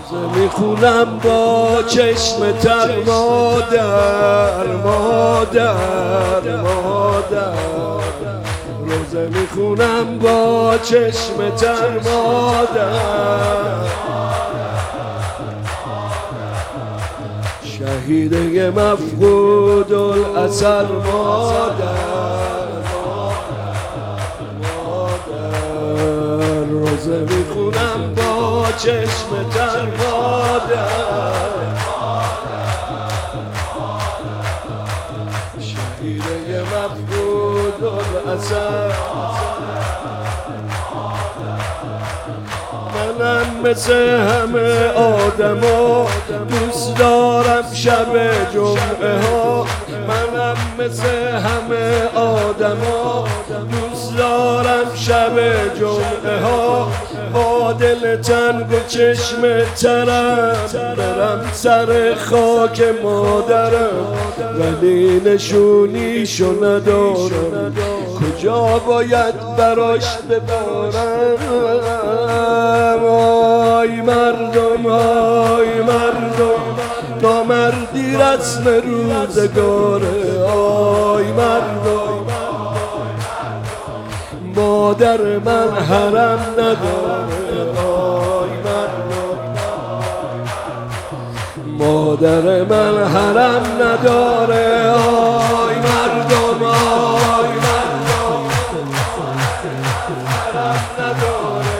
میخونم با چشم تر مادر مادر مادر، روزه میخونم با چشم تر مادر، شهیده مفقود الاثر مادر مادر، روزه میخونم با چشم تر مادر، شهیده مفقود الاثر. منم مثل همه آدما دوست دارم شب جمعه ها، منم مثل همه آدما دوست دارم شب جمعه ها، با دل تنگ و چشم ترم برم سر خاک مادرم، ولی نشونیشو ندارم کجا باید براش ببارم. آی مردم آی مردم، نامردی رسم روزگاره. آی مردم مادر من حرم نداره. آی مردم مادر من حرم نداره. آی مردم آی مردم حرم نداره.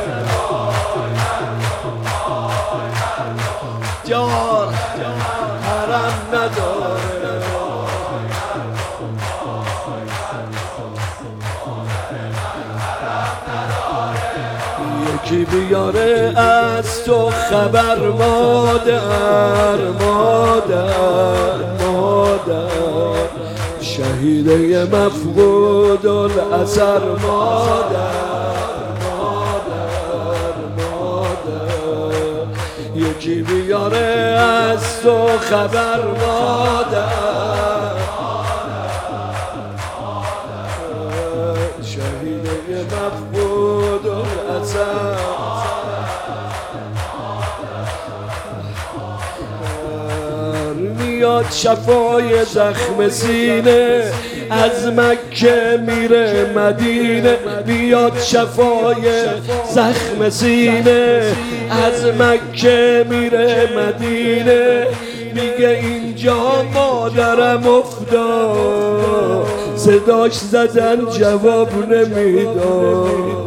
جان حرم نداره. یکی بیاره از تو خبر مادر مادر مادر، شهیده مفقود الاثر مادر مادر مادر، یکی بیاره از تو خبر مادر، شهیده مفقود الاثر. میاد شفای زخم سینه از مکه میره مدینه، میاد شفای زخم سینه از مکه میره مدینه، میگه اینجا مادرم افتاد، صداش زدن جواب نمیداد،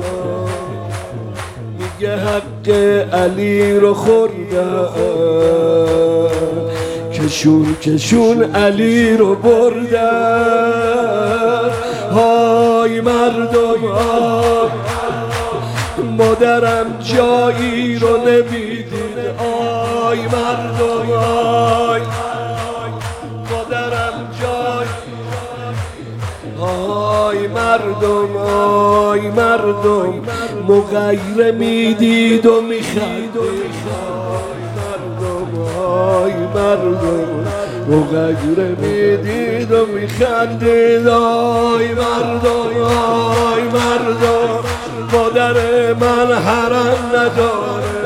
میگه حق علی رو خوردن، کشون کشون علی رو بردن. های مردم های مادرم جایی رو نمیدید. آی مردم آی مادرم جایی. آی مردم آی مردم مغیره میدید و میخند. آی مردم مغیره میدید و میخندید. آی مردم آی مردم مادر من حرم نداره.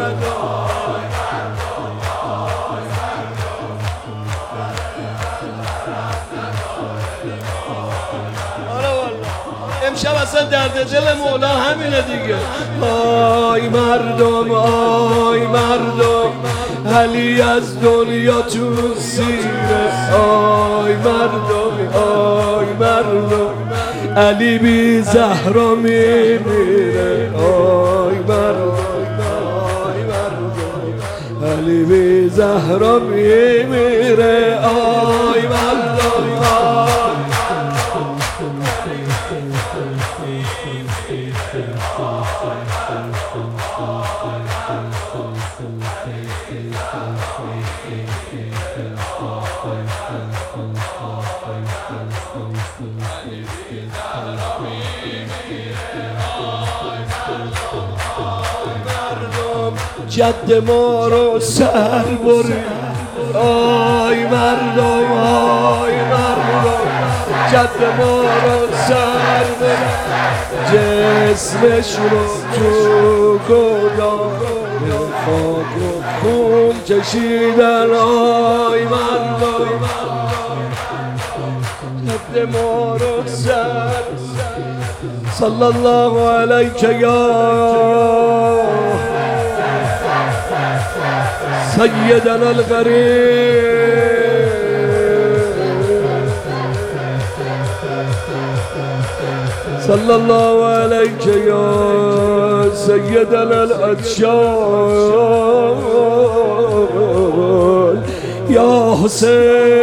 امشب اصلا درد دل مولا همینه دیگه. آی مردم آی مردم علی از دنیا تو سیره. آی مردم آی مردم علی بی زهرا میمیره. آی مردم آی مردم علی بی زهرا میمیره. آی مردم آی جد ما رو سر برید. آی مردم آی مردم جد ما رو سر برید، جسمش رو تو گدام خاک و خون کشیدن آی مردم جد ما رو سر صلی الله علیک یا سیدنا الغریب صلی الله علیک یا سیدنا الأطشال یا حسین